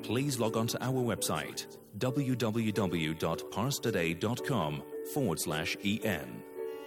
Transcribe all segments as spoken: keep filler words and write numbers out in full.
please log on to our website, www.parstoday.com forward slash en.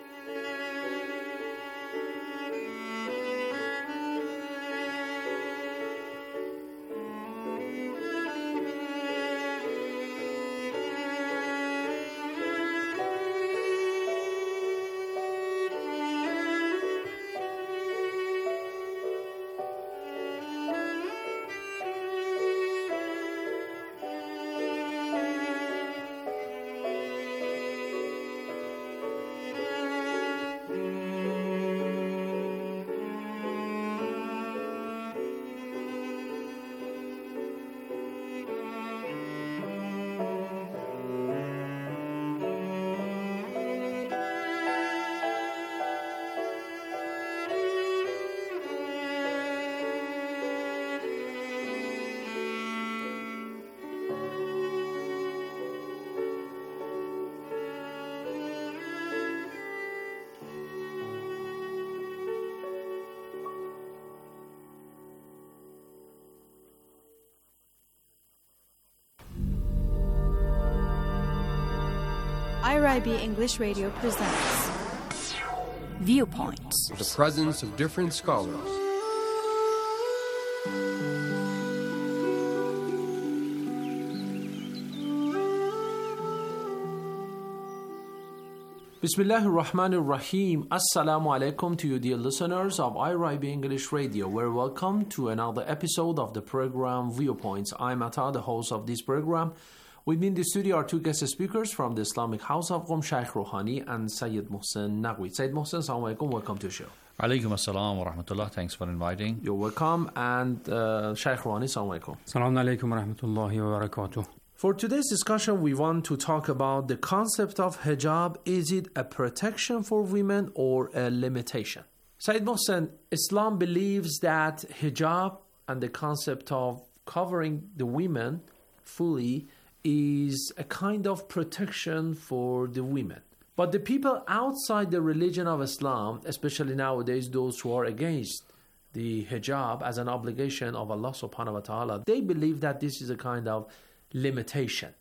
I R I B English Radio presents Viewpoints. The presence of different scholars. Bismillahir Rahmanir Rahim. Assalamu alaikum to you, dear listeners of I R I B English Radio. We're welcome to another episode of the program Viewpoints. I'm Ata, the host of this program. With me in the studio are two guest speakers from the Islamic House of Qom, Shaykh Rouhani and Sayyid Mohsen Naqvi. Sayyid Mohsen, assalamu alaikum. Welcome to the show. Alaikum assalam wa rahmatullah. Thanks for inviting. You're welcome. And uh, Shaykh Rouhani, assalamu alaikum. Assalamu alaikum wa rahmatullahi wa barakatuh. For today's discussion, we want to talk about the concept of hijab. Is it a protection for women or a limitation? Sayyid Mohsen, Islam believes that hijab and the concept of covering the women fully is a kind of protection for the women. But the people outside the religion of Islam, especially nowadays those who are against the hijab as an obligation of Allah subhanahu wa ta'ala, they believe that this is a kind of limitation.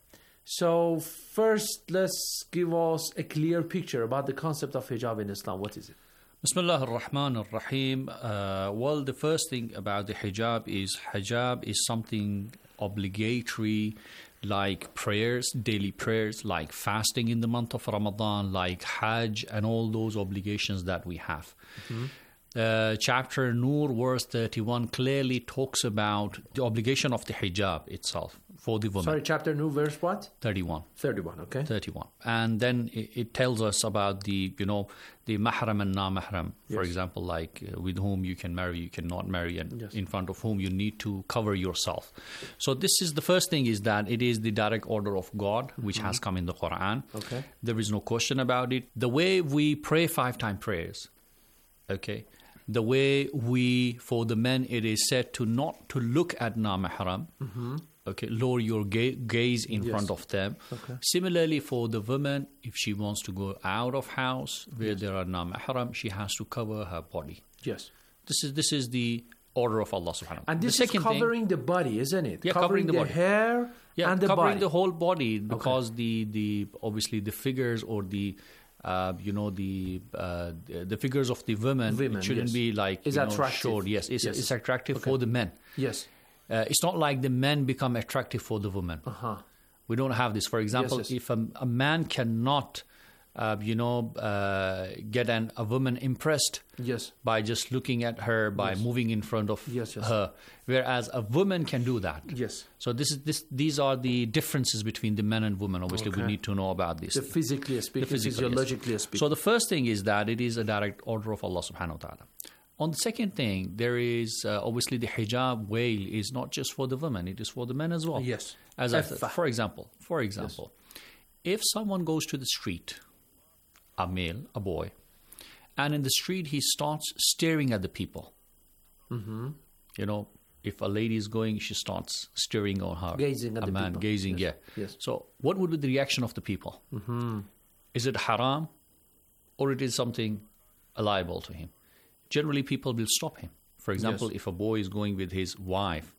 So first, let's give us a clear picture about the concept of hijab in Islam. What is it? Bismillah ar-Rahman ar-Rahim. Uh, well, the first thing about the hijab is hijab is something obligatory, like prayers, daily prayers, like fasting in the month of Ramadan, like Hajj, and all those obligations that we have. Mm-hmm. Uh, chapter Nur, verse thirty-one, clearly talks about the obligation of the hijab itself for the woman. Sorry, chapter Nur, verse what? thirty-one. thirty-one, okay. thirty-one. And then it, it tells us about the, you know, the mahram and na-mahram. For Yes. example, like uh, with whom you can marry, you cannot marry, and Yes. in front of whom you need to cover yourself. So this is the first thing, is that it is the direct order of God, which Mm-hmm. has come in the Quran. Okay. There is no question about it. The way we pray five-time prayers, okay, the way we, for the men, it is said to not to look at na-mahram, Mm-hmm. okay, lower your ga- gaze in Yes. front of them. Okay. Similarly, for the woman, if she wants to go out of house where there are na-mahram, she has to cover her body. Yes. This is this is the order of Allah subhanahu wa ta'ala. And this the is second covering thing, the body, isn't it? Yeah, covering the body. hair yeah, and the covering body. the whole body, because the, the obviously the figures or the uh, you know the uh, the the figures of the women, Women, it shouldn't yes. be like Is you know, attractive. showed. Yes, it's, Yes. it's attractive Okay. for the men. Yes. Uh, it's not like the men become attractive for the women. Uh-huh. We don't have this. For example, yes. if a, a man cannot, uh, you know, uh, get an, a woman impressed Yes. by just looking at her, by Yes. moving in front of Yes, yes. her, whereas a woman can do that. Yes. So this is this. These are the differences between the men and women. Obviously, Okay. we need to know about this. The physically speaking, The physical, yes. physiologically speaking. So the first thing is that it is a direct order of Allah subhanahu wa ta'ala. On the second thing, there is uh, obviously the hijab veil is not just for the women, it is for the men as well. Yes. As I, Effah. for example, for example, if someone goes to the street, a male, a boy, and in the street he starts staring at the people. Mm-hmm. You know, if a lady is going, she starts staring on her. Gazing at a the man people. gazing, Yes. yeah. Yes. So what would be the reaction of the people? Mm-hmm. Is it haram, or it is something liable to him? Generally, people will stop him. For example, Yes. if a boy is going with his wife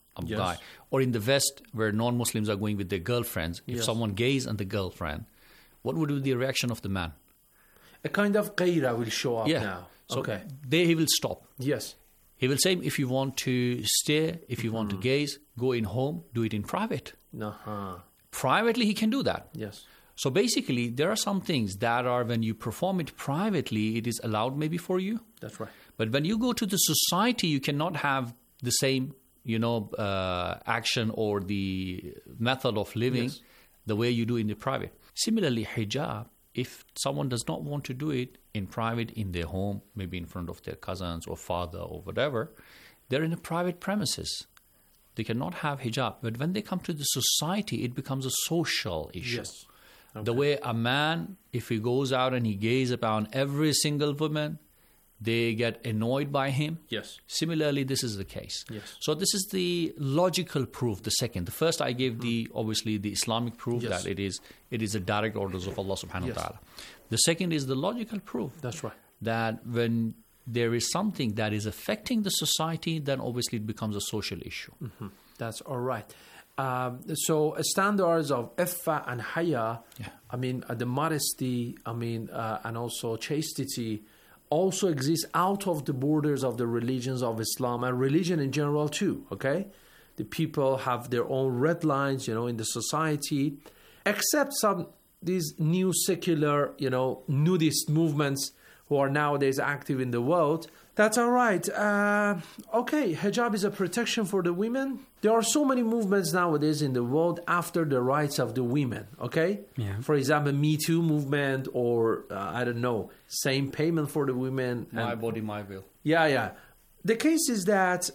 a Yes. guy. Or in the West, where non-Muslims are going with their girlfriends, if Yes. someone gays and the girlfriend, what would be the reaction of the man? A kind of qira will show up Yeah. now. So okay. there he will stop. Yes. He will say, if you want to stare, if you want to gaze, go in home, do it in private. Uh-huh. Privately, he can do that. Yes. So basically, there are some things that are, when you perform it privately, it is allowed maybe for you. That's right. But when you go to the society, you cannot have the same, you know, uh, action or the method of living Yes. the way you do in the private. Similarly, hijab, if someone does not want to do it in private, in their home, maybe in front of their cousins or father or whatever, they're in a private premises. They cannot have hijab. But when they come to the society, it becomes a social issue. Yes. The way a man, if he goes out and he gazes upon every single woman, they get annoyed by him. Yes. Similarly, this is the case. Yes. So this is the logical proof, the second. The first I gave the, obviously, the Islamic proof Yes. that it is it is the direct orders of Allah subhanahu Yes. wa ta'ala. The second is the logical proof. That's right. That when there is something that is affecting the society, then obviously it becomes a social issue. Mm-hmm. That's all right. Um, so uh, standards of iffa and haya, Yeah. I mean, uh, the modesty, I mean, uh, and also chastity also exist out of the borders of the religions of Islam and religion in general too, okay? The people have their own red lines, you know, in the society, except some, these new secular, you know, nudist movements who are nowadays active in the world. That's all right. Uh, okay, hijab is a protection for the women. There are so many movements nowadays in the world after the rights of the women, okay? Yeah. For example, Me Too movement or, uh, I don't know, same payment for the women. My and- body, my will. yeah, yeah. The case is that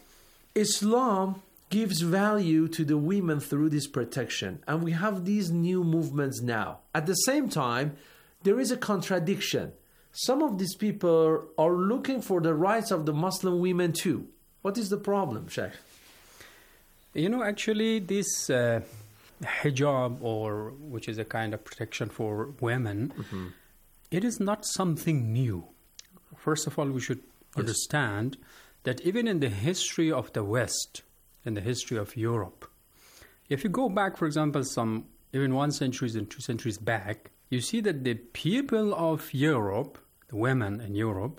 Islam gives value to the women through this protection. And we have these new movements now. At the same time, there is a contradiction. Some of these people are looking for the rights of the Muslim women too. What is the problem, Sheikh? You know, actually, this uh, hijab, or which is a kind of protection for women, Mm-hmm. it is not something new. First of all, we should understand that even in the history of the West, in the history of Europe, if you go back, for example, some even one century and two centuries back, you see that the people of Europe, the women in Europe,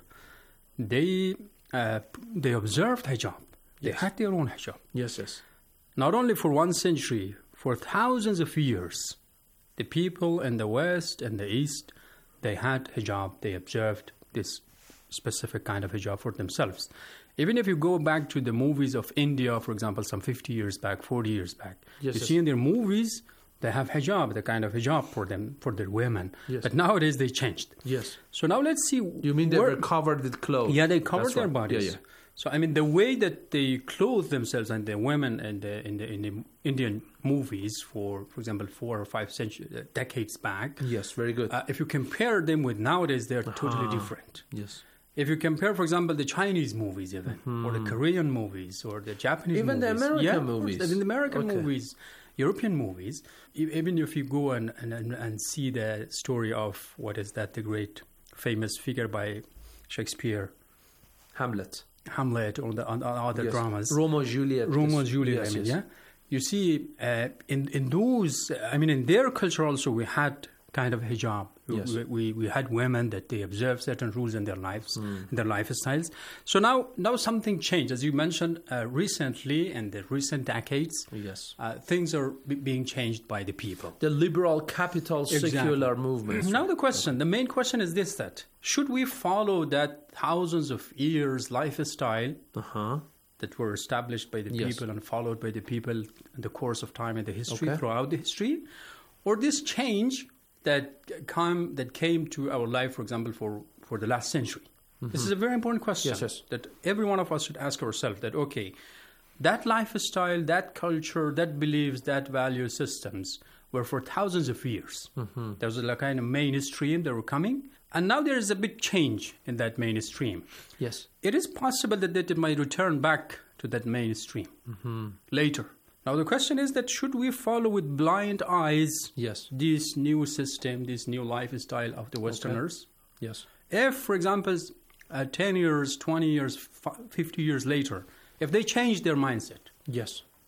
they uh, they observed hijab. They Yes. had their own hijab. Yes, yes. Not only for one century, for thousands of years, the people in the West and the East, they had hijab. They observed this specific kind of hijab for themselves. Even if you go back to the movies of India, for example, some fifty years back, forty years back, Yes, you yes. see in their movies, they have hijab, the kind of hijab for them, for their women. Yes. But nowadays they changed. Yes. So now let's see. You mean they where- were covered with clothes? yeah, they cover That's their right. bodies. Yeah, yeah. So I mean, the way that they clothe themselves and the women in the in the, in the Indian movies, for for example, four or five centuries, uh, decades back. Yes, very good. Uh, if you compare them with nowadays, they're totally Ah. different. yes. If you compare, for example, the Chinese movies, even or the Korean movies or the Japanese Even the movies, American yeah, of course, movies. even the American Okay. movies, European movies. e- Even if you go and, and and and see the story of what is that, the great famous figure by Shakespeare, Hamlet. Hamlet, or the on, on other Yes. dramas, Romeo Juliet. Romeo and Yes, Juliet. yes, I mean, yes. yeah. You see, uh, in in those, I mean, in their culture also, we had kind of hijab. Yes. We, we we had women that they observe certain rules in their lives, Hmm. in their lifestyles. So now now something changed, as you mentioned uh, recently, in the recent decades. Yes. Uh, things are b- being changed by the people. The liberal capital Exactly. secular movements. Now the question, the main question is this: that should we follow that thousands of years lifestyle Uh-huh. that were established by the Yes. people and followed by the people in the course of time in the history, Okay. throughout the history, or this change that came that came to our life, for example, for, for the last century? This is a very important question Yes, yes. that every one of us should ask ourselves. That okay, that lifestyle, that culture, that beliefs, that value systems were for thousands of years. Mm-hmm. There was a kind of mainstream that were coming, and now there is a big change in that mainstream. Yes. It is possible that it might return back to that mainstream later. Now the question is that should we follow with blind eyes Yes. this new system, this new lifestyle of the Westerners? Yes. If, for example, uh, ten years, twenty years, f- fifty years later, if they change their mindset, Yes.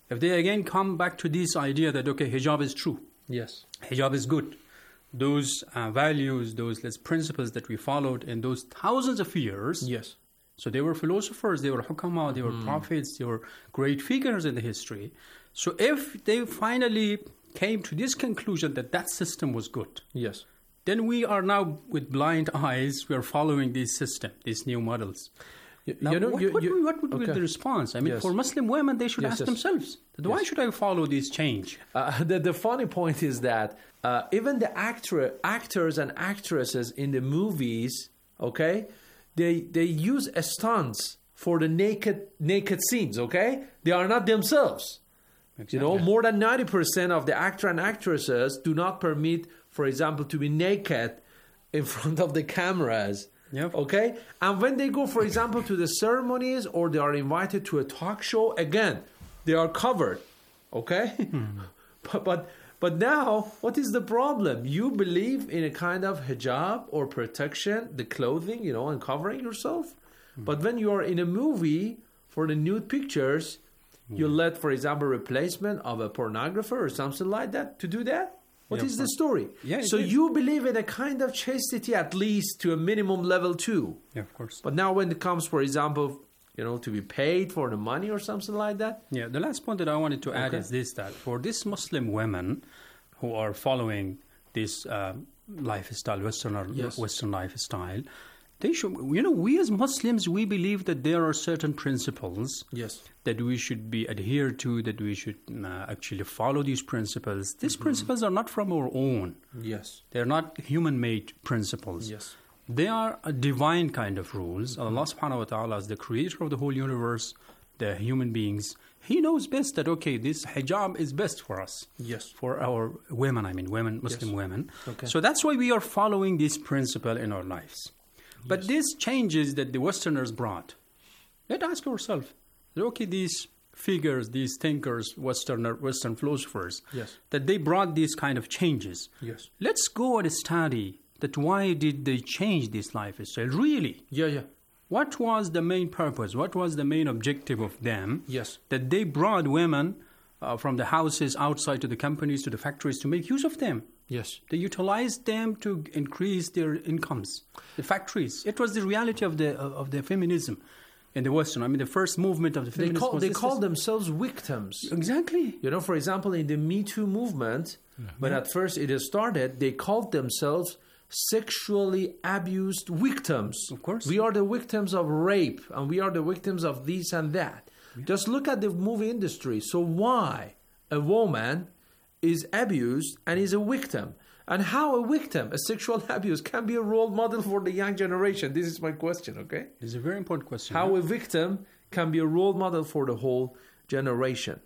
if they again come back to this idea that, okay, hijab is true, Yes. hijab is good, those uh, values, those let's, principles that we followed in those thousands of years, Yes. so they were philosophers, they were hukama, they were Hmm. prophets, they were great figures in the history. So if they finally came to this conclusion that that system was good, Yes. then we are now with blind eyes, we are following this system, these new models. You, Now, you know, what, you, would you- be, what would be okay. the response? I mean, Yes. for Muslim women, they should Yes, ask yes. themselves, that why Yes. should I follow this change? Uh, the, the funny point is that uh, even the actor, actors and actresses in the movies, okay, they they use stunts for the naked naked scenes, okay? They are not themselves. You know, more than ninety percent of the actor and actresses do not permit, for example, to be naked in front of the cameras. Yep. Okay? And when they go, for example, to the ceremonies or they are invited to a talk show, again, they are covered. Okay? but, but but now, what is the problem? You believe in a kind of hijab or protection, the clothing, you know, and covering yourself. But when you are in a movie for the nude pictures, you let, for example, replacement of a pornographer or something like that to do that? What Yeah, is of the course. story? Yeah, it so is. you believe in a kind of chastity at least to a minimum level too. Yeah, of course. But now when it comes, for example, you know, to be paid for the money or something like that? Yeah, the last point that I wanted to add Okay. is this, that for these Muslim women who are following this uh, lifestyle, Western, or Yes. Western lifestyle, they should, you know, we as Muslims, we believe that there are certain principles Yes. that we should be adhered to, that we should uh, actually follow these principles. These Mm-hmm. principles are not from our own. Yes. They're not human-made principles. Yes. They are a divine kind of rules. Allah subhanahu wa ta'ala is the creator of the whole universe, the human beings. He knows best that, okay, this hijab is best for us. Yes. For our women, I mean, women, Muslim Yes. women. Okay. So that's why we are following this principle in our lives. But these changes that the Westerners brought, let's ask ourselves, okay, these figures, these thinkers, Westerner, Western philosophers, Yes. that they brought these kind of changes. Yes. Let's go and study that why did they change this lifestyle? Really, Yeah, yeah. what was the main purpose? What was the main objective of them? Yes. That they brought women uh, from the houses outside to the companies, to the factories, to make use of them. Yes. They utilized them to increase their incomes. The factories. It was the reality of the of, of the feminism in the Western. I mean, the first movement of the They feminism. call was they this- call themselves victims. Exactly. You know, for example, in the Me Too movement, when at first it started, they called themselves sexually abused victims. Of course. We are the victims of rape and we are the victims of this and that. Just look at the movie industry. So why a woman is abused and is a victim? And how a victim, a sexual abuse, can be a role model for the young generation? This is my question, okay? This is a very important question. How a victim can be a role model for the whole generation.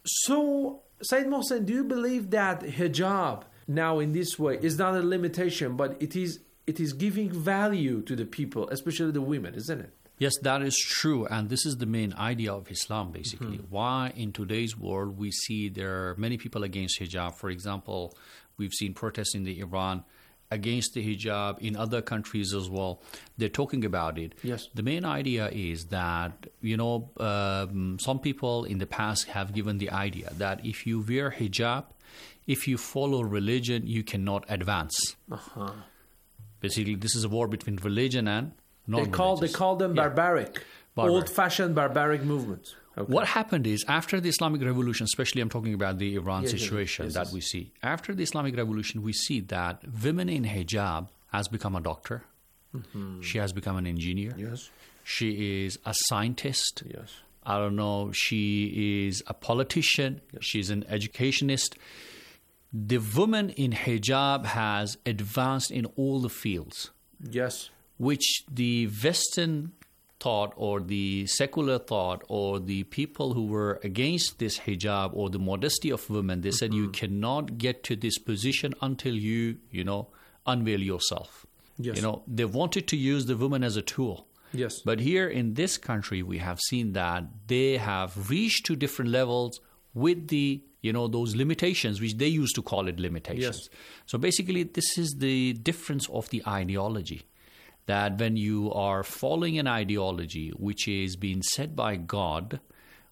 So, Said Mohsen, do you believe that hijab now in this way is not a limitation, but it is it is giving value to the people, especially the women, isn't it? Yes, that is true. And this is the main idea of Islam, basically. Mm-hmm. Why in today's world we see there are many people against hijab. For example, we've seen protests in the Iran against the hijab in other countries as well. They're talking about it. Yes. The main idea is that, you know, um, some people in the past have given the idea that if you wear hijab, if you follow religion, you cannot advance. Uh-huh. Basically, this is a war between religion and They non-religious. call they call them Yeah. barbaric, Barbaric. old-fashioned barbaric movements. Okay. What happened is, after the Islamic Revolution, especially I'm talking about the Iran Yes, yes, situation yes, that yes. we see. After the Islamic Revolution, we see that women in hijab has become a doctor. Mm-hmm. She has become an engineer. Yes. She is a scientist. Yes. I don't know. She is a politician. She's an educationist. The woman in hijab has advanced in all the fields, Yes. which the Western thought or the secular thought or the people who were against this hijab or the modesty of women, they said you cannot get to this position until you, you know, unveil yourself. Yes. You know, they wanted to use the woman as a tool. Yes. But here in this country, we have seen that they have reached to different levels with the, you know, those limitations, which they used to call it limitations. Yes. So basically, this is the difference of the ideology. That when you are following an ideology which is being set by God,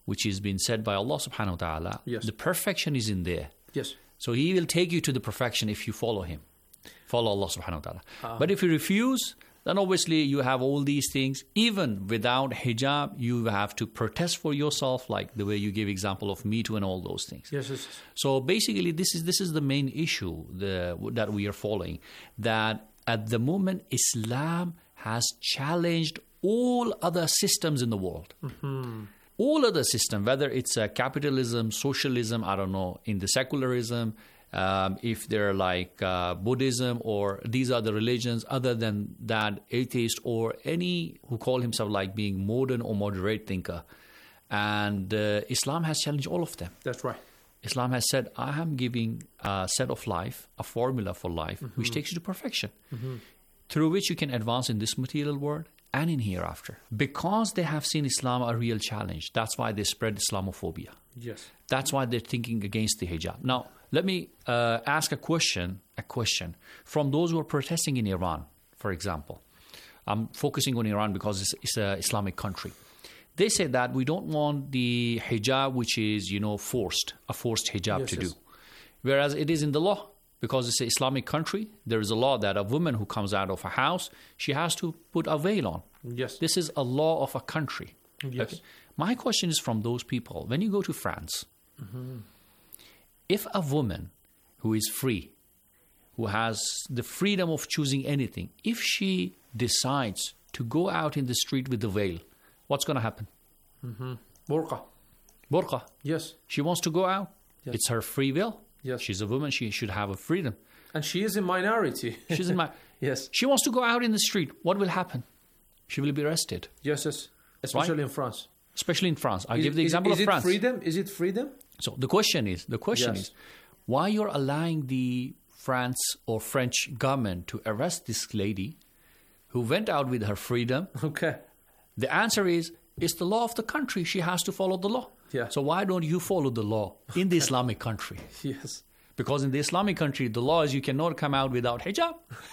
which has been said by Allah subhanahu wa ta'ala, Yes. the perfection is in there. Yes. So He will take you to the perfection if you follow Him. Follow Allah subhanahu wa ta'ala. Ah. But if you refuse, then obviously you have all these things. Even without hijab, you have to protest for yourself, like the way you give example of Me Too and all those things. Yes, yes, yes. So basically, this is this is the main issue the, that we are following. That at the moment, Islam has challenged all other systems in the world. Mm-hmm. All other systems, whether it's uh, capitalism, socialism, I don't know, in the secularism, um, if they're like uh, Buddhism or these are the religions other than that, atheist or any who call himself like being modern or moderate thinker. And uh, Islam has challenged all of them. That's right. Islam has said, I am giving a set of life, a formula for life, Mm-hmm. which takes you to perfection, through which you can advance in this material world and in hereafter. Because they have seen Islam a real challenge, that's why they spread Islamophobia. Yes. That's why they're thinking against the hijab. Now, let me uh, ask a question, a question from those who are protesting in Iran, for example. I'm focusing on Iran because it's, it's an Islamic country. They say that we don't want the hijab, which is, you know, forced, a forced hijab Yes, to yes. do. Whereas it is in the law, because it's an Islamic country, there is a law that a woman who comes out of a house, she has to put a veil on. Yes. This is a law of a country. Yes. My question is from those people, when you go to France, if a woman who is free, who has the freedom of choosing anything, if she decides to go out in the street with the veil, what's going to happen? Burqa. Burqa. Yes. She wants to go out. Yes. It's her free will. Yes. She's a woman. She should have a freedom. And she is a minority. She's in my. Yes. She wants to go out in the street. What will happen? She will be arrested, Yes, yes. Especially in France. especially in France. I Is- give the is- example is of it France. freedom? Is it freedom? So the question is, the question Yes. is, why you're allowing the France or French government to arrest this lady who went out with her freedom? Okay. The answer is, it's the law of the country. She has to follow the law. Yeah. So why don't you follow the law in the Islamic country? Yes. Because in the Islamic country, the law is you cannot come out without hijab.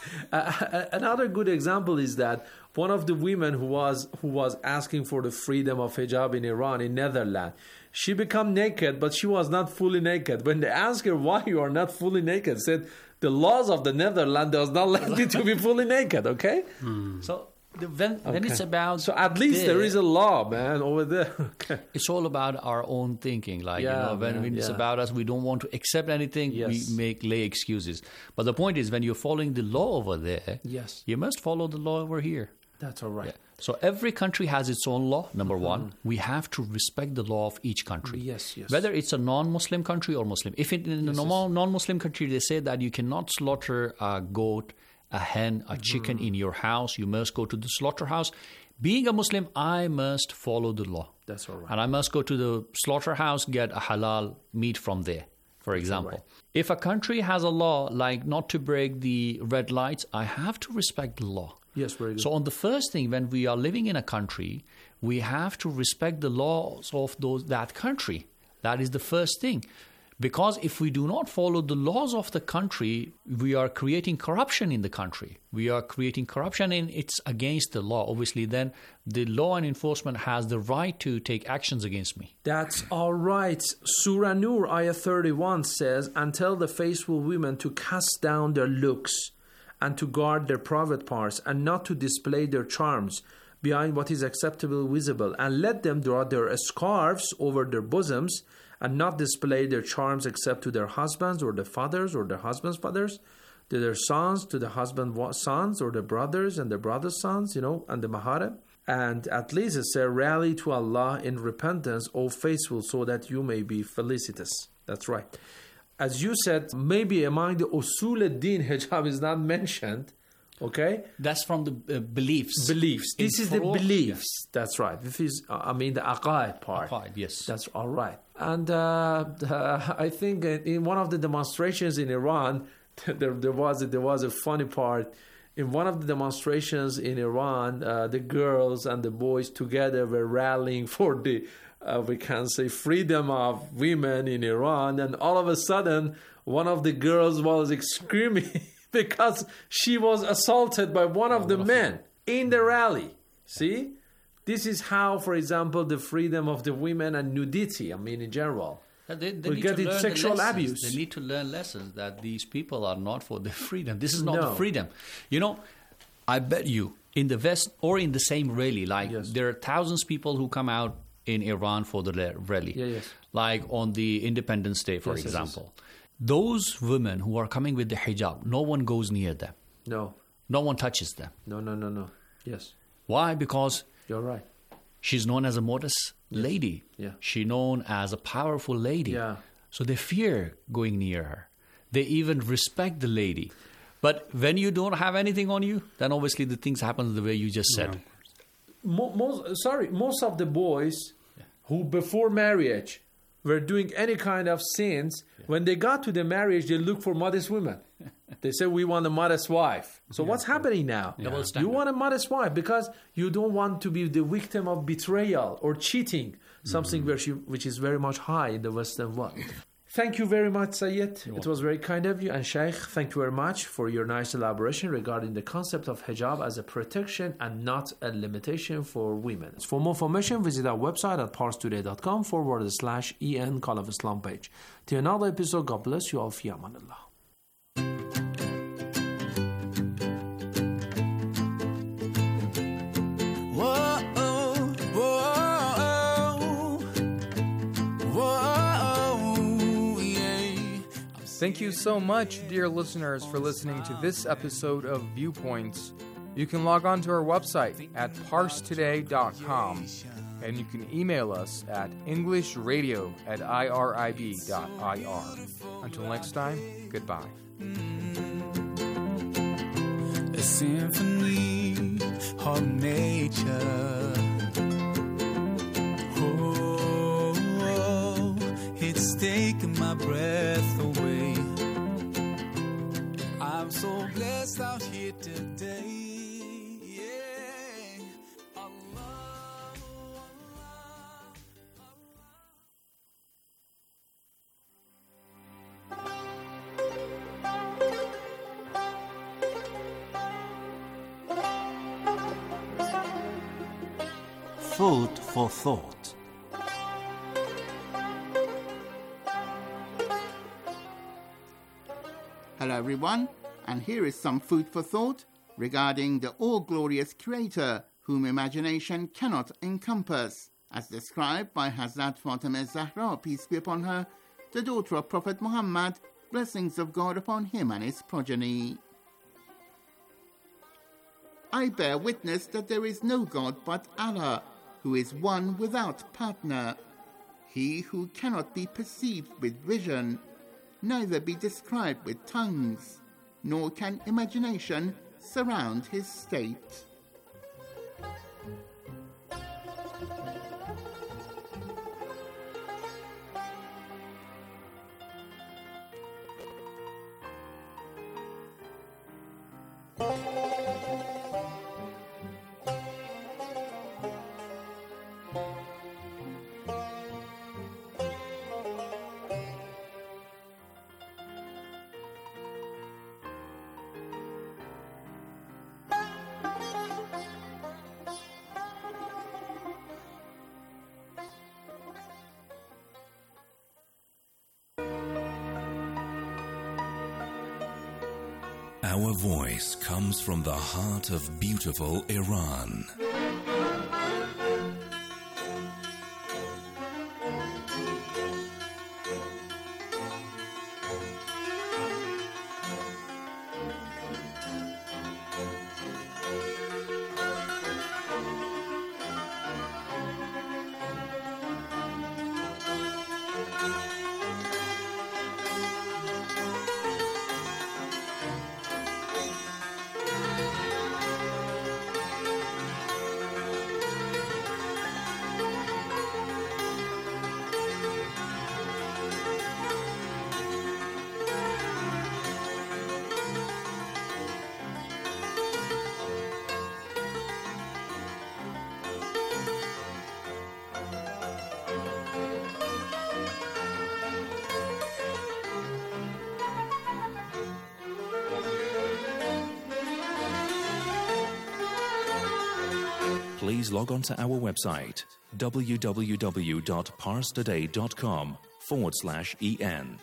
Uh, another good example is that one of the women who was who was asking for the freedom of hijab in Iran, in Netherlands, she became naked, but she was not fully naked. When they asked her why you are not fully naked, said the laws of the Netherlands does not let you to be fully naked. Okay. So the, when, when it's Okay. about So at least there there, is a law, man, over there. Okay. it's all about our own thinking. Like, Yeah, you know, when, man, when it's yeah. about us, we don't want to accept anything. Yes. We make lay excuses. But the point is, when you're following the law over there, Yes. you must follow the law over here. That's all right. So every country has its own law, number one. We have to respect the law of each country. Yes, yes. Whether it's a non-Muslim country or Muslim. If it, in a normal non-Muslim country, they say that you cannot slaughter a goat, a hen, a chicken in your house. You must go to the slaughterhouse. Being a Muslim, I must follow the law. That's all right. And I must go to the slaughterhouse, get a halal meat from there, for example. right. If a country has a law like not to break the red lights, I have to respect the law. Yes, very good. So on the first thing, when we are living in a country, we have to respect the laws of those that country. That is the first thing. Because if we do not follow the laws of the country, we are creating corruption in the country. We are creating corruption and it's against the law. Obviously, then the law and enforcement has the right to take actions against me. That's all right. Surah Nur, ayah thirty-one says, and tell the faithful women to cast down their looks and to guard their private parts and not to display their charms behind what is acceptable visible, and let them draw their scarves over their bosoms and not display their charms except to their husbands or their fathers or their husbands' fathers, to their sons, to the husband's sons or their brothers and their brothers' sons, you know, and the maharem. And at least it says, rally to Allah in repentance, O faithful, so that you may be felicitous. That's right. As you said, maybe among the usul ad-din, hijab is not mentioned, okay? That's from the uh, beliefs. Beliefs. This In is the furu- beliefs. That's right. This is, uh, I mean, the aqaid part. Aqaid, yes. That's all right. And uh, uh, I think in one of the demonstrations in Iran, there, there was a, there was a funny part. In one of the demonstrations in Iran, uh, the girls and the boys together were rallying for the, uh, we can say, freedom of women in Iran. And all of a sudden, one of the girls was screaming because she was assaulted by one of the men in the rally. See? this is how, for example, the freedom of the women and nudity, I mean, in general. They, they We're need to getting learn sexual the lessons. abuse. They need to learn lessons that these people are not for their freedom. This is not No. the freedom. You know, I bet you in the West or in the same rally, like Yes. there are thousands of people who come out in Iran for the le- rally. Yeah, yes. Like on the Independence Day, for Yes, yes, yes. example. Those women who are coming with the hijab, no one goes near them. No, No one touches them. no, no, no, no. Yes, Why? Because you're right. she's known as a modest lady. Yeah. She's known as a powerful lady. Yeah. So they fear going near her. They even respect the lady. But when you don't have anything on you, then obviously the things happen the way you just said. Mo- most, sorry, most of the boys who before marriage were doing any kind of sins, when they got to the marriage, they look for modest women. They say, we want a modest wife. So what's happening now? Double You standard. want a modest wife because you don't want to be the victim of betrayal or cheating, something Mm-hmm. which, you, which is very much high in the Western world. Thank you very much, Sayed. It was very kind of you. And Sheikh, thank you very much for your nice elaboration regarding the concept of hijab as a protection and not a limitation for women. For more information, visit our website at parstoday.com forward slash en Call of Islam page. Till another episode, God bless you all. Fi amanillah. Thank you so much, dear listeners, for listening to this episode of Viewpoints. You can log on to our website at parse today dot com, and you can email us at englishradio at irib dot ir. Until next time, goodbye. A symphony of nature. Oh, it's taking my breath away. I'm so blessed out here today. Yeah. Allah, Food for thought. Hello everyone, and here is some food for thought regarding the all-glorious Creator whom imagination cannot encompass, as described by Hazrat Fatima Zahra, peace be upon her, the daughter of Prophet Muhammad, blessings of God upon him and his progeny. I bear witness that there is no God but Allah, who is one without partner, he who cannot be perceived with vision, neither be described with tongues, nor can imagination surround his state. Our voice comes from the heart of beautiful Iran. please log on to our website www.parstoday.com forward slash en.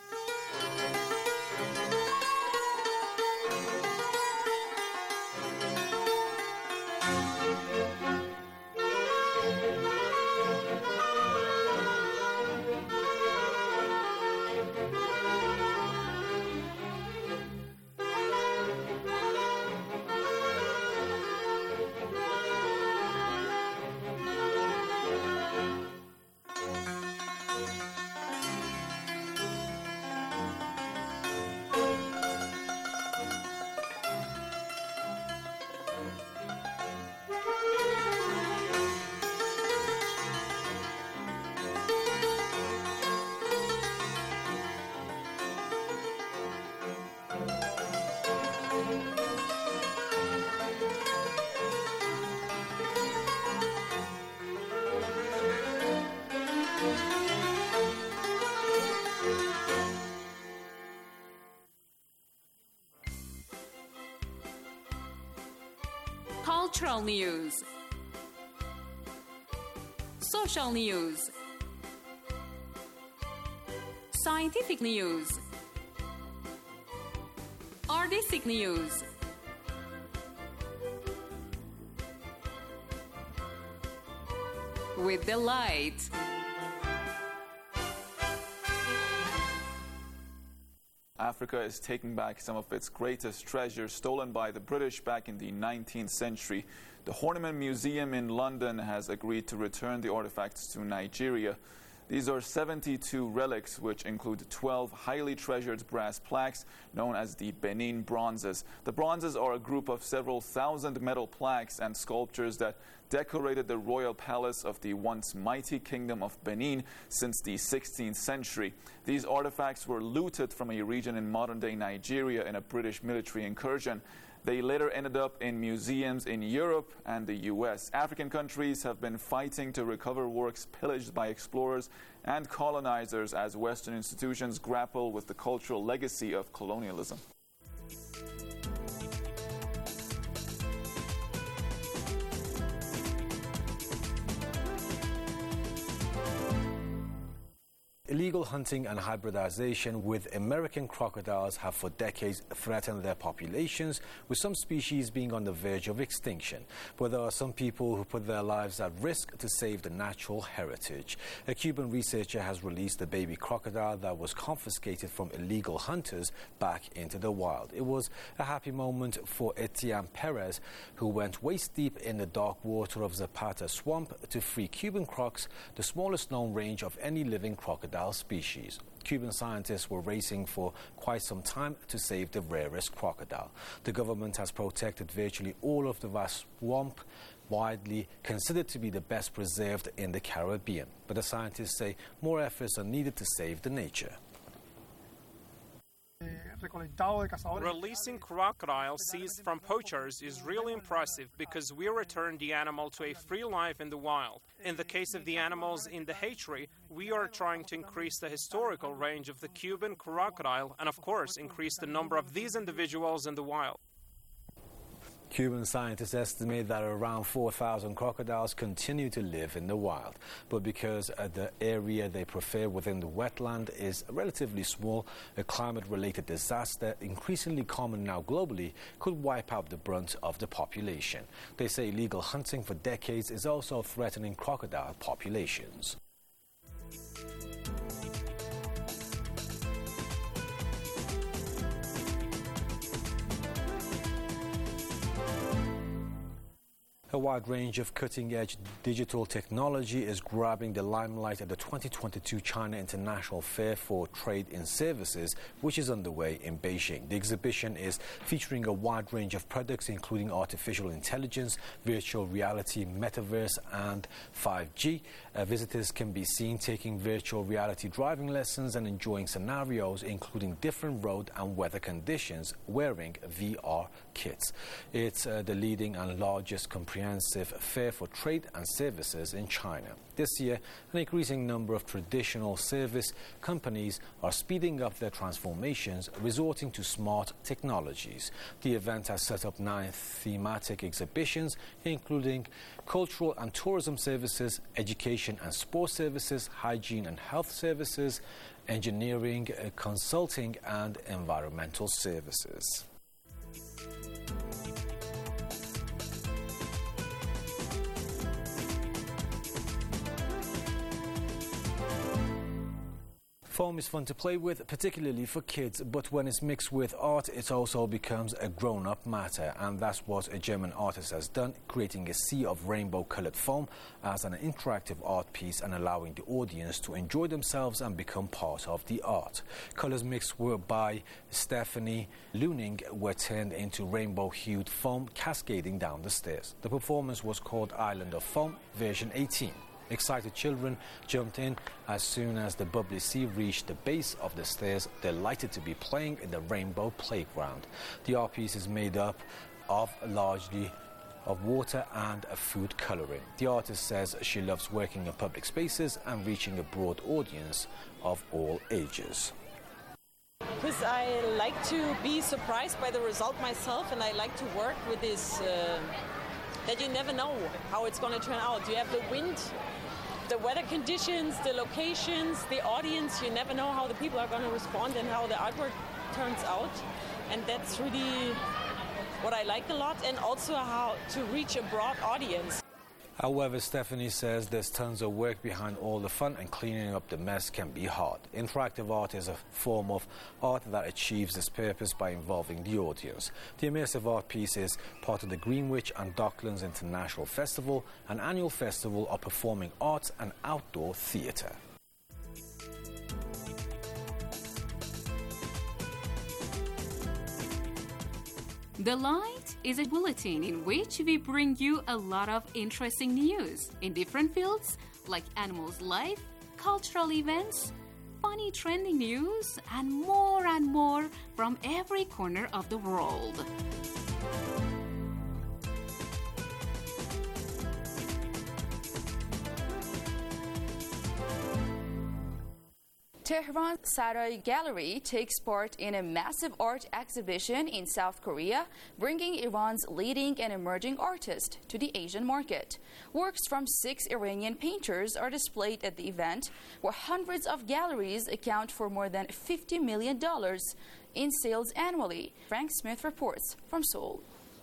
Cultural news, social news, scientific news, artistic news, with delight. Africa is taking back some of its greatest treasures stolen by the British back in the nineteenth century. The Horniman Museum in London has agreed to return the artifacts to Nigeria. These are seventy-two relics, which include twelve highly treasured brass plaques known as the Benin bronzes. The bronzes are a group of several thousand metal plaques and sculptures that decorated the royal palace of the once mighty kingdom of Benin since the sixteenth century. These artifacts were looted from a region in modern-day Nigeria in a British military incursion. They later ended up in museums in Europe and the U S. African countries have been fighting to recover works pillaged by explorers and colonizers as Western institutions grapple with the cultural legacy of colonialism. Illegal hunting and hybridization with American crocodiles have for decades threatened their populations, with some species being on the verge of extinction. But there are some people who put their lives at risk to save the natural heritage. A Cuban researcher has released a baby crocodile that was confiscated from illegal hunters back into the wild. It was a happy moment for Etienne Perez, who went waist deep in the dark water of Zapata Swamp to free Cuban crocs, the smallest known range of any living crocodile species. Cuban scientists were racing for quite some time to save the rarest crocodile. The government has protected virtually all of the vast swamp, widely considered to be the best preserved in the Caribbean. But the scientists say more efforts are needed to save the nature. Releasing crocodiles seized from poachers is really impressive because we return the animal to a free life in the wild. In the case of the animals in the hatchery, we are trying to increase the historical range of the Cuban crocodile and, of course, increase the number of these individuals in the wild. Cuban scientists estimate that around four thousand crocodiles continue to live in the wild. But because uh, the area they prefer within the wetland is relatively small, a climate-related disaster, increasingly common now globally, could wipe out the brunt of the population. They say illegal hunting for decades is also threatening crocodile populations. A wide range of cutting-edge digital technology is grabbing the limelight at the twenty twenty-two China International Fair for Trade in Services, which is underway in Beijing. The exhibition is featuring a wide range of products, including artificial intelligence, virtual reality, metaverse, and five G. Uh, visitors can be seen taking virtual reality driving lessons and enjoying scenarios, including different road and weather conditions, wearing V R kits. It's uh, the leading and largest comprehensive comprehensive fair for trade and services in China. This year, an increasing number of traditional service companies are speeding up their transformations, resorting to smart technologies. The event has set up nine thematic exhibitions, including cultural and tourism services, education and sports services, hygiene and health services, engineering, consulting, and environmental services. Foam is fun to play with, particularly for kids, but when it's mixed with art, it also becomes a grown-up matter, and that's what a German artist has done, creating a sea of rainbow-colored foam as an interactive art piece and allowing the audience to enjoy themselves and become part of the art. Colors mixed were by Stephanie Luning were turned into rainbow-hued foam cascading down the stairs. The performance was called Island of Foam, version eighteen. Excited children jumped in as soon as the bubbly sea reached the base of the stairs, delighted to be playing in the rainbow playground. The art piece is made up of largely of water and a food colouring. The artist says she loves working in public spaces and reaching a broad audience of all ages. Because I like to be surprised by the result myself, and I like to work with this, uh, that you never know how it's going to turn out. You have the wind, the weather conditions, the locations, the audience. You never know how the people are going to respond and how the artwork turns out. And that's really what I like a lot, and also how to reach a broad audience. However, Stephanie says there's tons of work behind all the fun, and cleaning up the mess can be hard. Interactive art is a form of art that achieves its purpose by involving the audience. The immersive art piece is part of the Greenwich and Docklands International Festival, an annual festival of performing arts and outdoor theatre. The Light is a bulletin in which we bring you a lot of interesting news in different fields like animals' life, cultural events, funny trending news, and more and more from every corner of the world. Tehran Sarai Gallery takes part in a massive art exhibition in South Korea, bringing Iran's leading and emerging artists to the Asian market. Works from six Iranian painters are displayed at the event, where hundreds of galleries account for more than fifty million dollars in sales annually. Frank Smith reports from Seoul.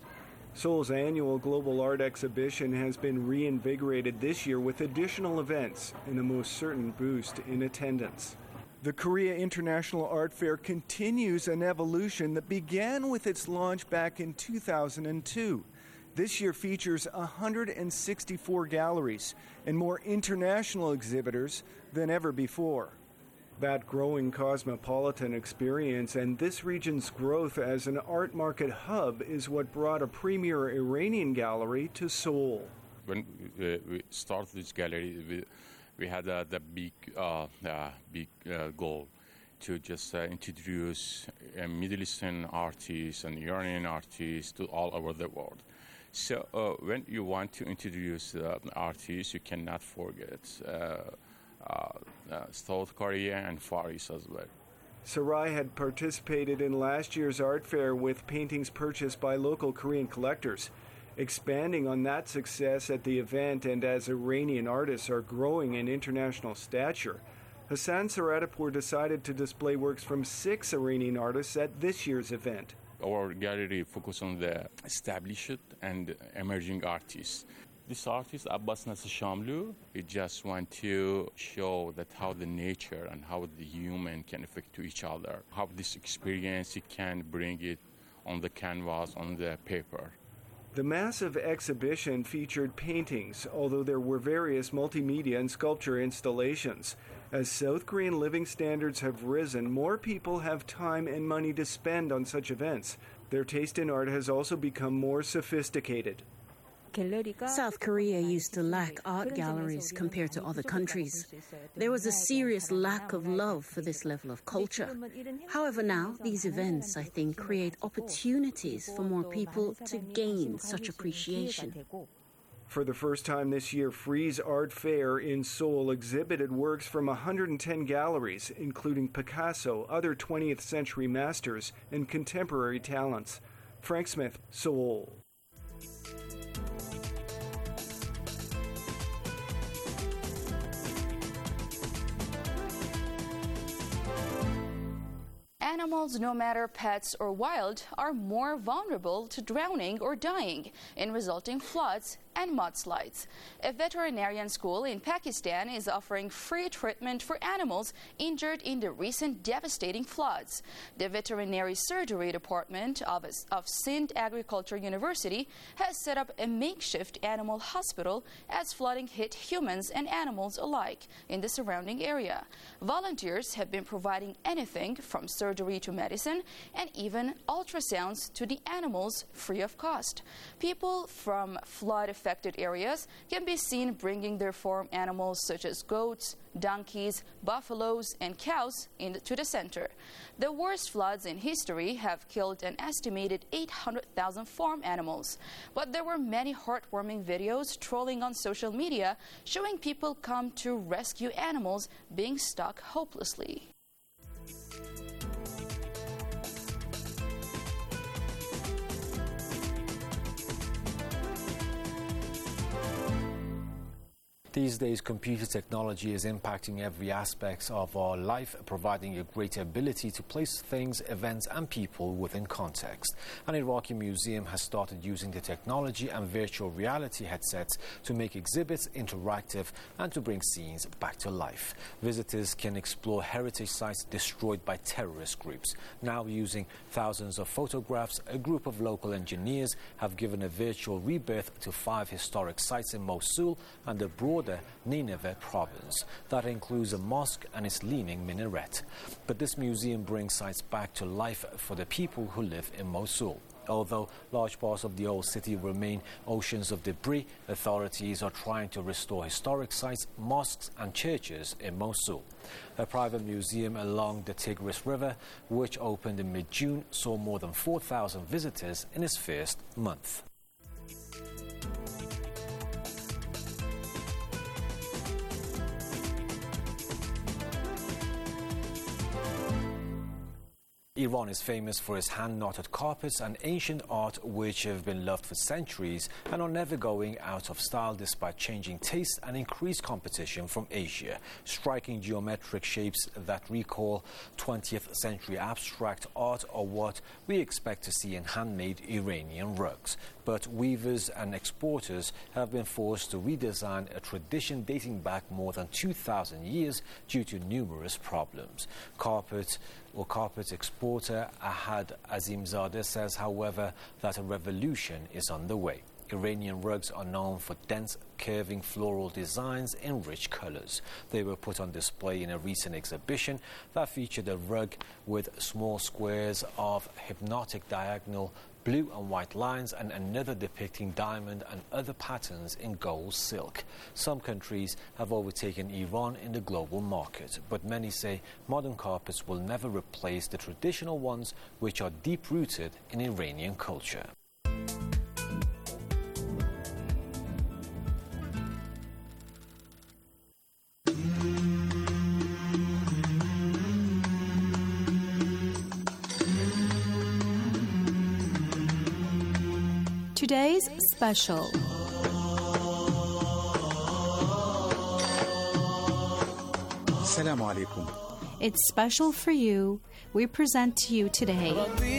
Seoul's annual global art exhibition has been reinvigorated this year with additional events and a most certain boost in attendance. The Korea International Art Fair continues an evolution that began with its launch back in two thousand two. This year features one hundred sixty-four galleries and more international exhibitors than ever before. That growing cosmopolitan experience and this region's growth as an art market hub is what brought a premier Iranian gallery to Seoul. When we, we started this gallery, we, we had uh, the big, uh, uh, big uh, goal to just uh, introduce uh, Middle Eastern artists and Iranian artists to all over the world. So uh, when you want to introduce uh, artists, you cannot forget uh, Uh, uh, South Korea and Far East as well. Sarai had participated in last year's art fair with paintings purchased by local Korean collectors. Expanding on that success at the event and as Iranian artists are growing in international stature, Hassan Saradpour decided to display works from six Iranian artists at this year's event. Our gallery focuses on the established and emerging artists. This artist, Abbas Nasser Shamlu, we just want to show that how the nature and how the human can affect to each other, how this experience it can bring it on the canvas, on the paper. The massive exhibition featured paintings, although there were various multimedia and sculpture installations. As South Korean living standards have risen, more people have time and money to spend on such events. Their taste in art has also become more sophisticated. South Korea used to lack art galleries compared to other countries. There was a serious lack of love for this level of culture. However, now, these events, I think, create opportunities for more people to gain such appreciation. For the first time this year, Frieze Art Fair in Seoul exhibited works from one hundred ten galleries, including Picasso, other twentieth century masters, and contemporary talents. Frank Smith, Seoul. Animals, no matter pets or wild, are more vulnerable to drowning or dying in resulting floods and mudslides. A veterinarian school in Pakistan is offering free treatment for animals injured in the recent devastating floods. The veterinary surgery department of, of Sindh Agriculture University has set up a makeshift animal hospital as flooding hit humans and animals alike in the surrounding area. Volunteers have been providing anything from surgery to medicine and even ultrasounds to the animals free of cost. People from flood-affected areas can be seen bringing their farm animals such as goats, donkeys, buffaloes, and cows into the center. The worst floods in history have killed an estimated eight hundred thousand farm animals. But there were many heartwarming videos trolling on social media showing people come to rescue animals being stuck hopelessly. These days, computer technology is impacting every aspect of our life, providing a greater ability to place things, events and people within context. An Iraqi museum has started using the technology and virtual reality headsets to make exhibits interactive and to bring scenes back to life. Visitors can explore heritage sites destroyed by terrorist groups. Now, using thousands of photographs, a group of local engineers have given a virtual rebirth to five historic sites in Mosul and the broader Nineveh province. That includes a mosque and its leaning minaret. But this museum brings sites back to life for the people who live in Mosul. Although large parts of the old city remain oceans of debris, authorities are trying to restore historic sites, mosques and churches in Mosul. A private museum along the Tigris River, which opened in mid-June, saw more than four thousand visitors in its first month. Iran is famous for its hand-knotted carpets and ancient art which have been loved for centuries and are never going out of style despite changing tastes and increased competition from Asia. Striking geometric shapes that recall twentieth century abstract art are what we expect to see in handmade Iranian rugs. But weavers and exporters have been forced to redesign a tradition dating back more than two thousand years due to numerous problems. Carpet or carpet exporter Ahad Azimzadeh says, however, that a revolution is underway. Iranian rugs are known for dense, curving floral designs in rich colors. They were put on display in a recent exhibition that featured a rug with small squares of hypnotic diagonal blue and white lines and another depicting diamond and other patterns in gold silk. Some countries have overtaken Iran in the global market, but many say modern carpets will never replace the traditional ones which are deep-rooted in Iranian culture. Today's special. Assalamu alaikum. It's special for you. We present to you today.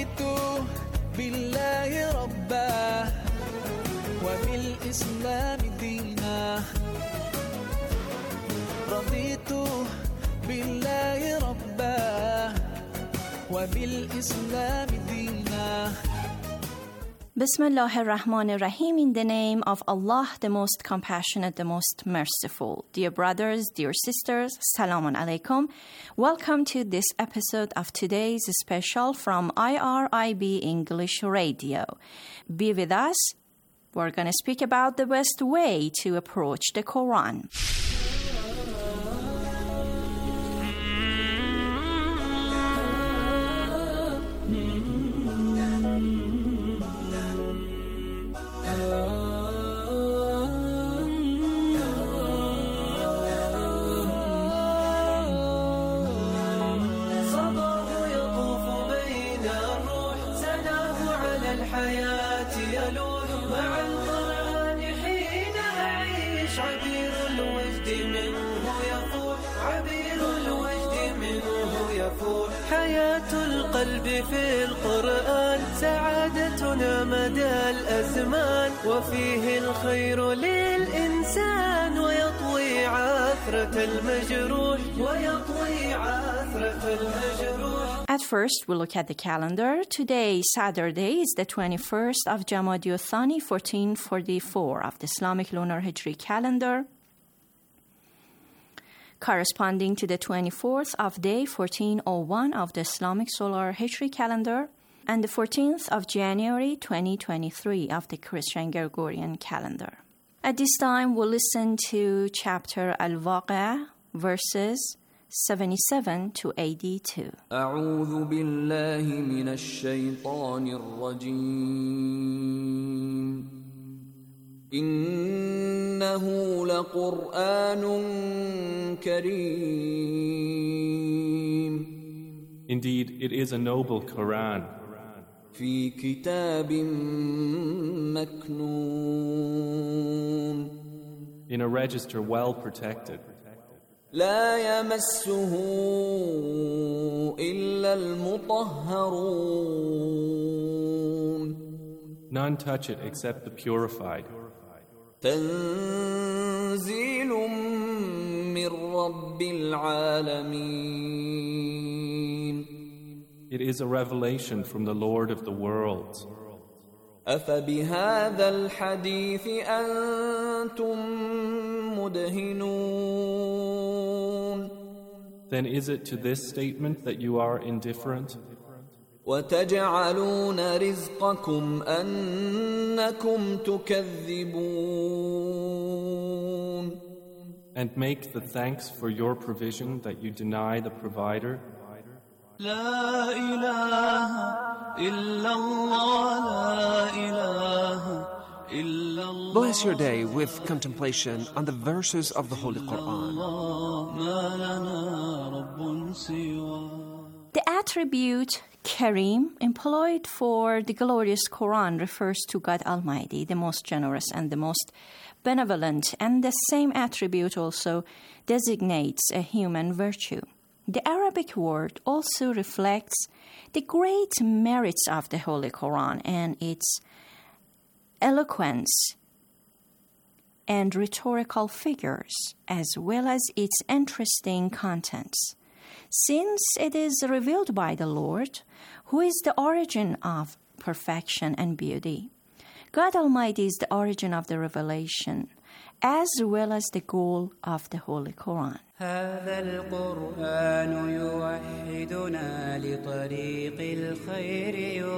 Bismillah ar-Rahman ar-Rahim, in the name of Allah, the most compassionate, the most merciful. Dear brothers, dear sisters, Salamun alaikum. Welcome to this episode of today's special from I R I B English Radio. Be with us. We're going to speak about the best way to approach the Quran. حياتي يلوح مع القرآن حين أعيش عبير الوجد منه يفوح عبير الوجد منه يفوح حياة القلب في القرآن سعادتنا مدى الأزمان وفيه الخير للإنسان ويطوي عثرة المجروح ويطوي عثرة المجروح. At first, we look at the calendar. Today, Saturday, is the twenty-first of Jamadi Thani, fourteen forty-four of the Islamic Lunar Hijri calendar, corresponding to the twenty-fourth of day fourteen oh one of the Islamic Solar Hijri calendar, and the fourteenth of January twenty twenty-three of the Christian Gregorian calendar. At this time, we'll listen to chapter Al-Waqi'ah, verses seventy-seven to eighty-two. أعوذ بالله من الشيطان الرجيم إنه لقرآن كريم. Indeed, it is a noble Quran. في كتاب مكنون. In a register well protected. لا يمسه إلا المطهرون. None touch it except the purified. تنزيل من رب العالمين. It is a revelation from the Lord of the worlds. أفبهذا الحديث أنتم مدهنون. Then is it to this statement that you are indifferent? وتجعلون رزقكم أنكم تكذبون. And make the thanks for your provision that you deny the provider? لا إله إلا الله لا إله إلا الله. Bless your day with contemplation on the verses of the Holy Quran. The attribute Kareem, employed for the glorious Quran, refers to God Almighty, the most generous and the most benevolent, and the same attribute also designates a human virtue. The Arabic word also reflects the great merits of the Holy Quran and its eloquence and rhetorical figures, as well as its interesting contents. Since it is revealed by the Lord, who is the origin of perfection and beauty, God Almighty is the origin of the revelation, as well as the goal of the Holy Quran. هذا القرآن يوحدنا لطريق الخير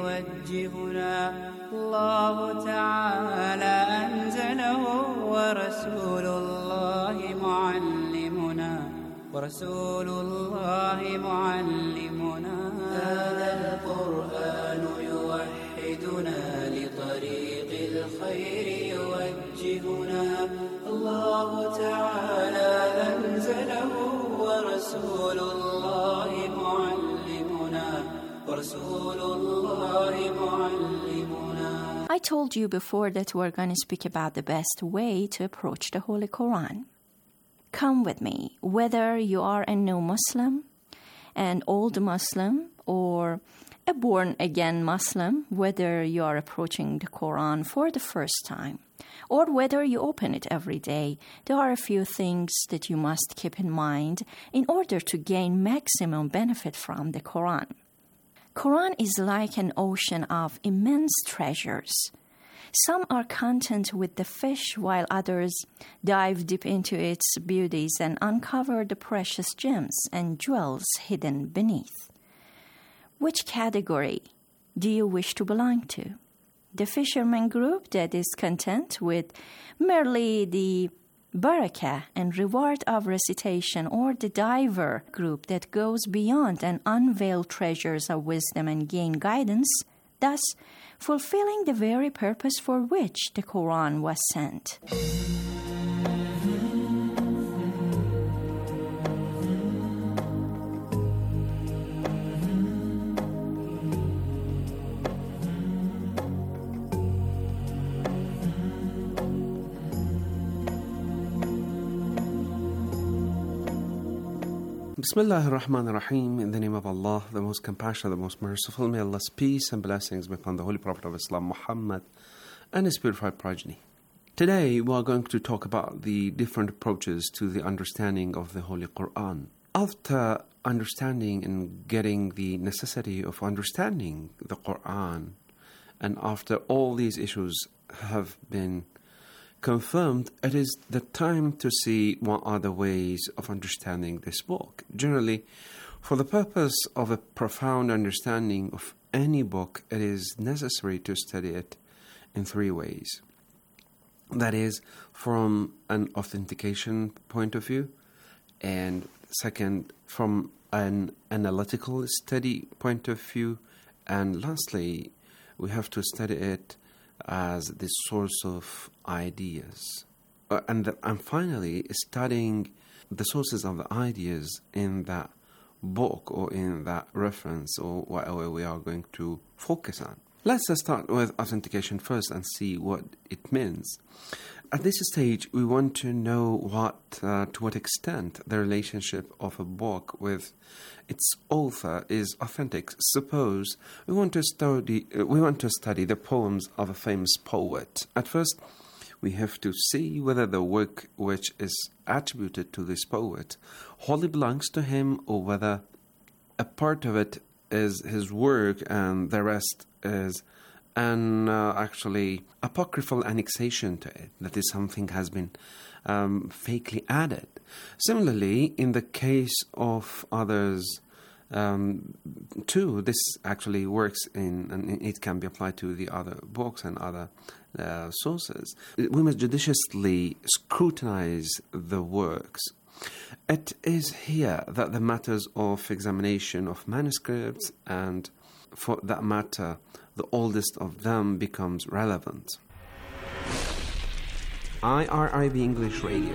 يوجهنا الله تعالى أنزله ورسول الله معلمنا ورسول الله معلمنا هذا القرآن يوحدنا لطريق الخير يوجهنا الله تعالى أنزله ورسول الله معلمنا ورسول الله معلمنا. I told you before that we're going to speak about the best way to approach the Holy Quran. Come with me, whether you are a new Muslim, an old Muslim, or a born-again Muslim, whether you are approaching the Quran for the first time, or whether you open it every day, there are a few things that you must keep in mind in order to gain maximum benefit from the Quran. Quran is like an ocean of immense treasures. Some are content with the fish, while others dive deep into its beauties and uncover the precious gems and jewels hidden beneath. Which category do you wish to belong to? The fisherman group that is content with merely the barakah and reward of recitation, or the diver group that goes beyond and unveil treasures of wisdom and gain guidance, thus fulfilling the very purpose for which the Quran was sent. Bismillah ar-Rahman ar-Rahim. In the name of Allah, the most compassionate, the most merciful. May Allah's peace and blessings be upon the Holy Prophet of Islam, Muhammad, and his purified progeny. Today, we are going to talk about the different approaches to the understanding of the Holy Quran. After understanding and getting the necessity of understanding the Quran, and after all these issues have been confirmed, it is the time to see what are the ways of understanding this book. Generally, for the purpose of a profound understanding of any book, it is necessary to study it in three ways. That is, from an authentication point of view, and second, from an analytical study point of view, and lastly, we have to study it as the source of ideas. Uh, and, the, and finally, studying the sources of the ideas in that book or in that reference or whatever we are going to focus on. Let's start with authentication first and see what it means. At this stage, we want to know what, uh, to what extent the relationship of a book with its author is authentic. Suppose we want to study, uh, we want to study the poems of a famous poet. At first, we have to see whether the work which is attributed to this poet wholly belongs to him, or whether a part of it is his work and the rest is an uh, actually apocryphal annexation to it. That is, something has been um, fakely added. Similarly, in the case of others um, too, this actually works in, and it can be applied to the other books and other uh, sources. We must judiciously scrutinize the works. It is here that the matters of examination of manuscripts, and for that matter, the oldest of them, becomes relevant. I R I B English Radio.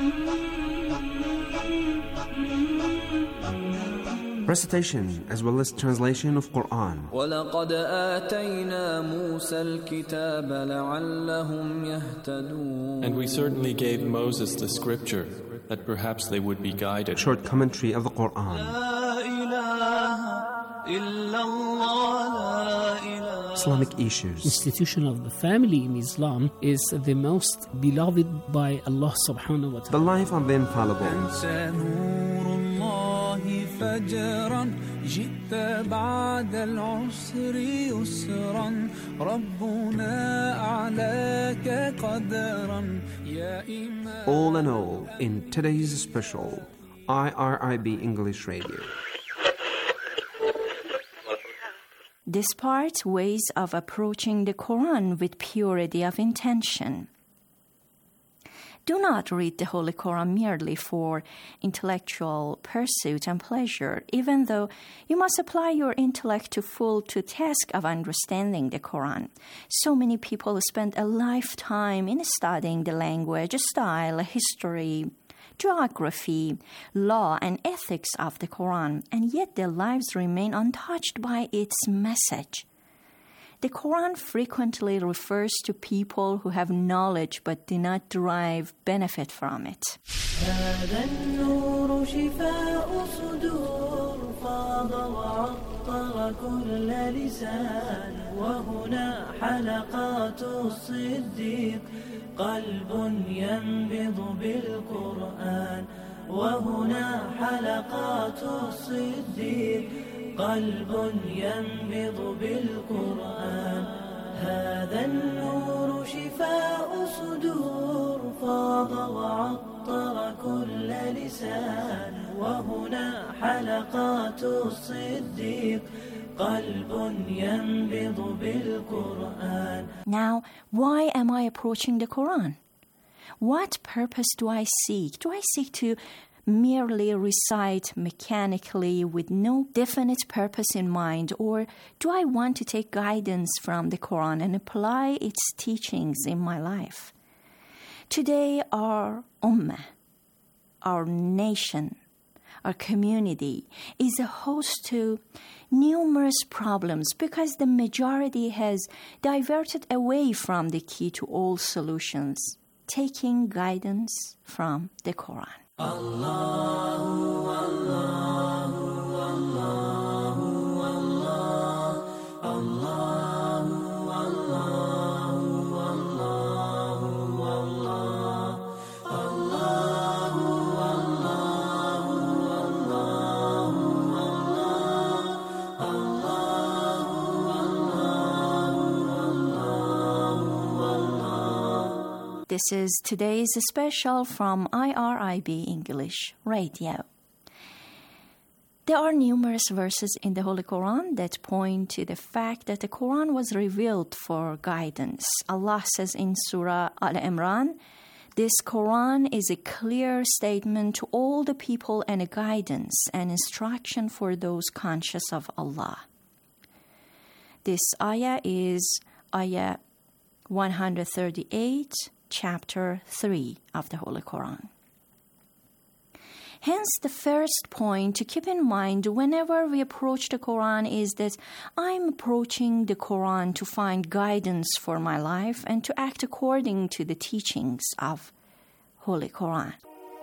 Recitation as well as translation of Quran. وَلَقَدْ آتَيْنَا مُوسَى الْكِتَابَ لَعَلَّهُمْ يَهْتَدُونَ. And we certainly gave Moses the scripture, that perhaps they would be guided. Short commentary of the Quran. Islamic issues. Institution of the family in Islam is the most beloved by Allah subhanahu wa ta'ala. The life of the infallible. فجرا جئت بعد العسر يسرا ربنا أعلاك قدرا يا إمام. All in all, in today's special I R I B English Radio. Despite ways of approaching the Quran with purity of intention. Do not read the Holy Quran merely for intellectual pursuit and pleasure, even though you must apply your intellect to full to task of understanding the Quran. So many people spend a lifetime in studying the language, style, history, geography, law, and ethics of the Quran, and yet their lives remain untouched by its message. The Quran frequently refers to people who have knowledge but do not derive benefit from it. هذا النور شفاء صدور فاض وعطر كل لسان وهنا حلقات الصديق قلب ينبض بالقرآن وهنا حلقات الصديق قلب ينبض بالقرآن هذا النور شفاء صدور فاض وعطر كل لسان وهنا حلقات الصديق قلب ينبض بالقرآن. Now, why am I approaching the Quran? What purpose do I seek? Do I seek to merely recite mechanically with no definite purpose in mind, or do I want to take guidance from the Quran and apply its teachings in my life? Today, our ummah, our nation, our community is a host to numerous problems because the majority has diverted away from the key to all solutions, taking guidance from the Quran. Allahu, Allahu, Allahu, Allah, Allahu, Allahu, Allahu, Allah, Allahu, Allahu, This is today's special from I R I B English Radio. There are numerous verses in the Holy Quran that point to the fact that the Quran was revealed for guidance. Allah says in Surah Al-Imran, "This Quran is a clear statement to all the people and a guidance and instruction for those conscious of Allah." This ayah is ayah one thirty-eight, chapter three of the Holy Quran. Hence, the first point to keep in mind whenever we approach the Quran is that I'm approaching the Quran to find guidance for my life and to act according to the teachings of Holy Quran.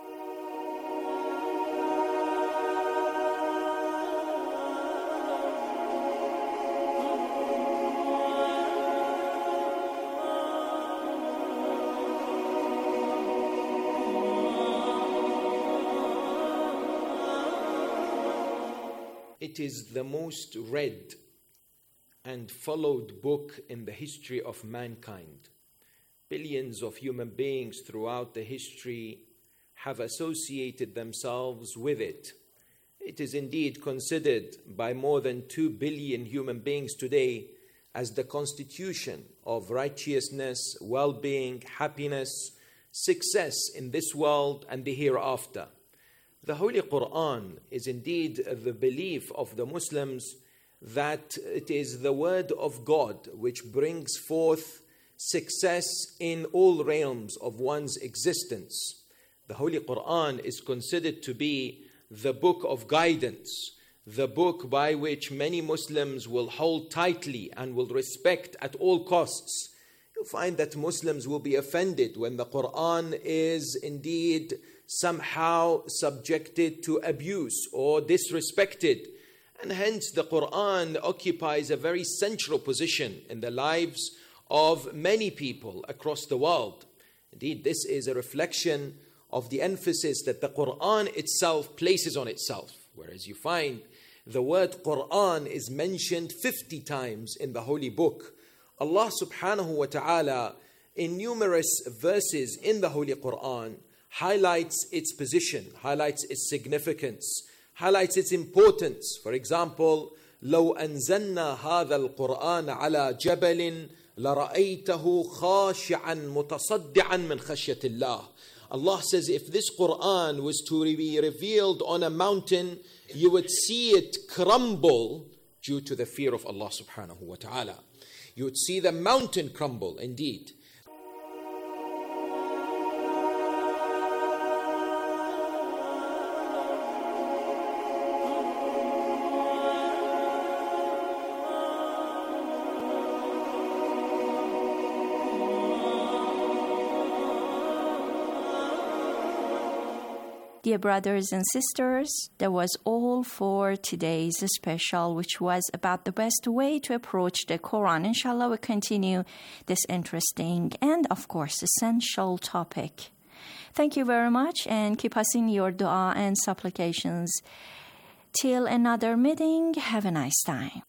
It is the most read and followed book in the history of mankind. Billions of human beings throughout the history have associated themselves with it. It is indeed considered by more than two billion human beings today as the constitution of righteousness, well-being, happiness, success in this world and the hereafter. The Holy Quran is indeed the belief of the Muslims that it is the word of God which brings forth success in all realms of one's existence. The Holy Quran is considered to be the book of guidance, the book by which many Muslims will hold tightly and will respect at all costs. You'll find that Muslims will be offended when the Quran is indeed somehow subjected to abuse or disrespected. And hence the Quran occupies a very central position in the lives of many people across the world. Indeed, this is a reflection of the emphasis that the Quran itself places on itself. Whereas you find the word Quran is mentioned fifty times in the Holy Book. Allah subhanahu wa ta'ala in numerous verses in the Holy Quran highlights its position, highlights its significance, highlights its importance. For example, لو أنزلنا هذا القرآن على جبل لرأيته خاشعا متصدعا من خشية الله. Allah says, if this Quran was to be revealed on a mountain, you would see it crumble due to the fear of Allah subhanahu wa ta'ala. You would see the mountain crumble indeed. Dear brothers and sisters, that was all for today's special, which was about the best way to approach the Quran. Inshallah, we'll continue this interesting and, of course, essential topic. Thank you very much, and keep us in your dua and supplications. Till another meeting, have a nice time.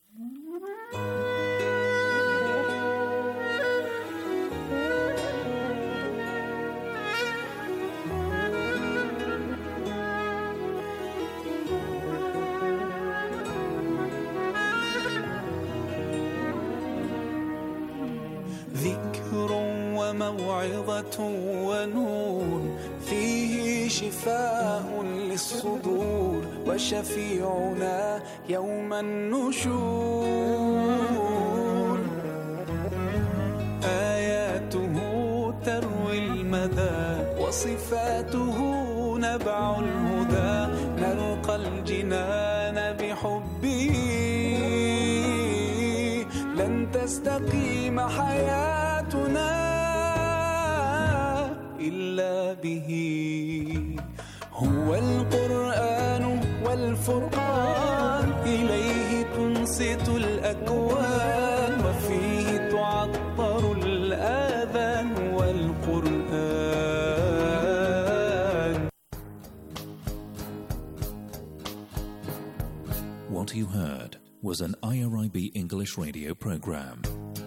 موعظة ونور فيه شفاء للصدور وشفيعنا يوم النشور آياته تروي المدى وصفاته نبع الهدى نلقى الجنان بحبه لن تستقيم حياتنا إلا به was an I R I B English radio program.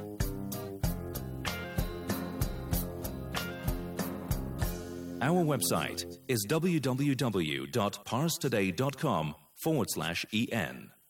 Our website is w w w dot pars today dot com forward slash en.